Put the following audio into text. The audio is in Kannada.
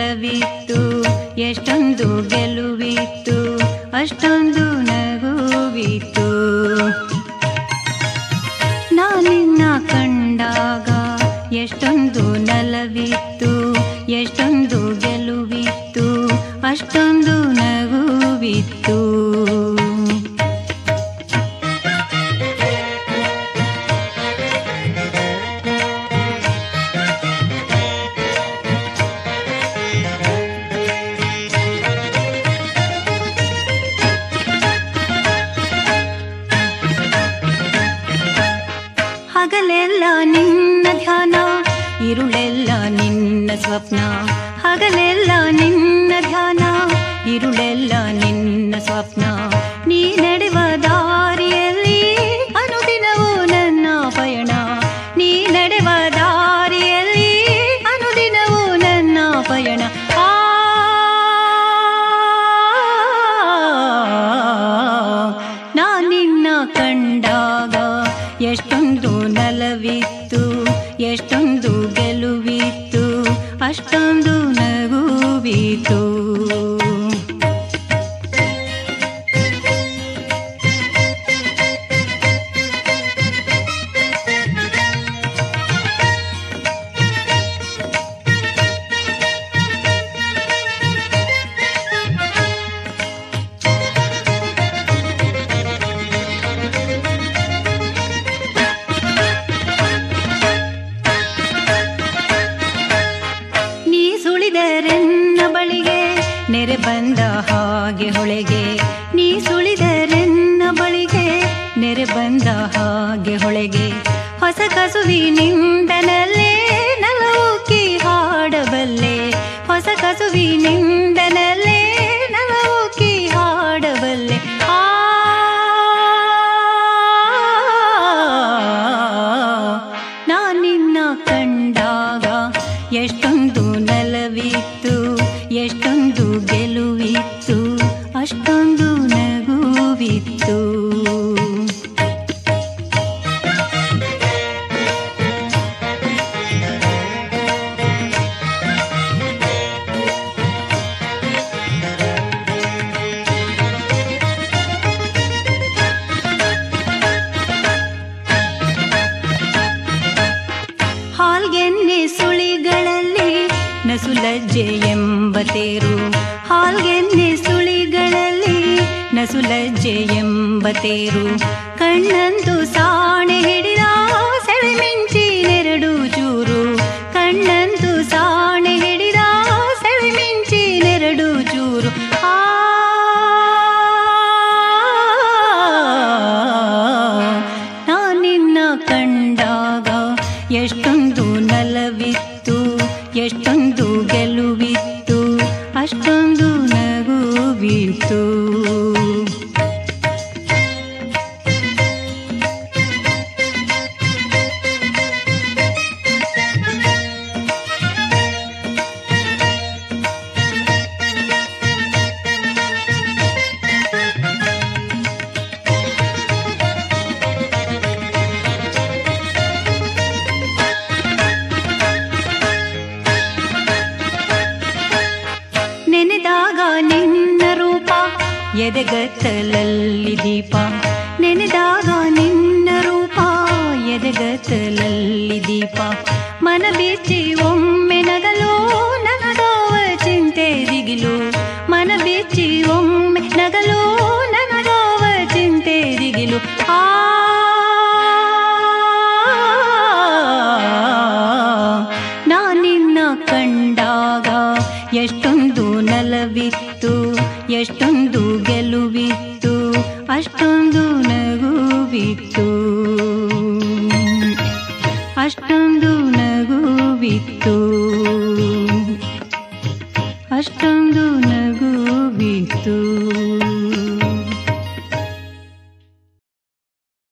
ನಲವಿತ್ತು, ಎಷ್ಟೊಂದು ಗೆಲುವಿತ್ತು, ಅಷ್ಟೊಂದು ನಗುವಿತ್ತು. ನಾನಿನ್ನ ಕಂಡಾಗ ಎಷ್ಟೊಂದು ನಲವಿತ್ತು, ಎಷ್ಟೊಂದು ಗೆಲುವಿತ್ತು, ಅಷ್ಟೊಂದು ನಗುವಿತ್ತು. ಹಗಲೆಲ್ಲ ನಿನ್ನ ಧ್ಯಾನ, ಇರುಳೆಲ್ಲ ನಿನ್ನ ಸ್ವಪ್ನ. ಹಗಲೆಲ್ಲ ನಿನ್ನ ಧ್ಯಾನ, ಇರುಳೆಲ್ಲ ನಿನ್ನ ಸ್ವಪ್ನ. ನೀ ನಡೆವ ದಾರಿಯಲ್ಲಿ ಅನುದಿನವೂ ನನ್ನ ಪಯಣ. ನೀ ನಡೆವ ದಾರಿಯಲ್ಲಿ ಅನುದಿನವೂ ನನ್ನ ಪಯಣ. ನಾನಿನ್ನ ಕಂಡಾಗ ಎಷ್ಟೊಂದು ನಲವಿತ್ತು, ಎಷ್ಟೊಂದು ಗೆಲುವಿತ್ತು, ಅಷ್ಟೊಂದು ನಗುವಿತ್ತು. ಸುಳಿದರೆನ್ನ ಬಳಿಗೆ ನೆರೆ ಬಂದ ಹಾಗೆ ಹೊಳೆಗೆ. ನೀ ಸುಳಿದರೆನ್ನ ಬಳಿಗೆ ನೆರೆ ಬಂದ ಹಾಗೆ ಹೊಳೆಗೆ. ಹೊಸ ಕಸುವಿನಿಂದನಲ್ಲೇ ನಲವುಕ್ಕಿ ಹಾಡಬಲ್ಲೆ. ಹೊಸ ಕಸುವಿನಿಂದನಲ್ಲೇ ನಲವುಕ್ಕಿ ಹಾಡಬಲ್ಲೆ. ನಾನಿನ್ನ ಕಂಡಾಗ ಎಷ್ಟೊಂದು ನಲವಿತ್ತು, ಎಷ್ಟೊಂದು ಗೆಲುವಿತ್ತು, ಅಷ್ಟೊಂದು ನಗುವಿತ್ತು. ಹಾಲ್ಗೆನ್ನೆ ಸುಳಿಗಳಲ್ಲಿ ನಸುಲಜ್ಜೆ ಎಂಬ ತೇರು. ಹಾಲ್ಗೆನ್ನೆ ಸುಳಿಗಳಲ್ಲಿ ನಸುಲಜ್ಜೆ ಎಂಬ ತೇರು. ಕಣ್ಣಂದು ಸಾಣೆ ಹಿಡಿದ ಸೆಳೆಮಿಂಚಿ ನೆರಡು ಚೂರು. ಕಣ್ಣಂದು ಸಾಣೆ ಹಿಡಿದ ಸೆಳೆಮಿಂಚಿ ನೆರಡು ಚೂರು. ನಾನಿನ್ನ ಕಂಡಾಗ ಎಷ್ಟೊಂದು ನಲವಿತ್ತು, ಎಷ್ಟೊಂದು ಗೆಲುವಿತ್ತು, ಅಷ್ಟೊಂದು ನಗುವಿತ್ತು. ನೆನೆದಾಗ ನಿನ್ನ ರೂಪ ಎದೆಗತ್ತಲಲ್ಲಿ ದೀಪ. ನೆನೆದಾಗ ನಿನ್ನ ರೂಪ ಎದೆಗತ್ತಲಲ್ಲಿ ದೀಪ. ಮನ ಬಿಚ್ಚಿ ಒಮ್ಮೆ ನಗಲು ನನಗಾವ ಚಿಂತೆ ದಿಗಿಲು. ಮನ ಬಿಚ್ಚಿ ಒಮ್ಮೆ ನಗಲು ನನಗಾವ ಚಿಂತೆ ದಿಗಿಲು. ನಾನಿನ್ನ ಕಂಡಾಗ ಎಷ್ಟೊಂದು ನಲವಿತ್ತು, ಎಷ್ಟೊಂದು ಗೆಲುವಿತ್ತು, ಅಷ್ಟೊಂದು ನಗುವಿತ್ತು, ಅಷ್ಟೊಂದು ನಗುವಿತ್ತು, ಅಷ್ಟೊಂದು ನಗುವಿತ್ತು.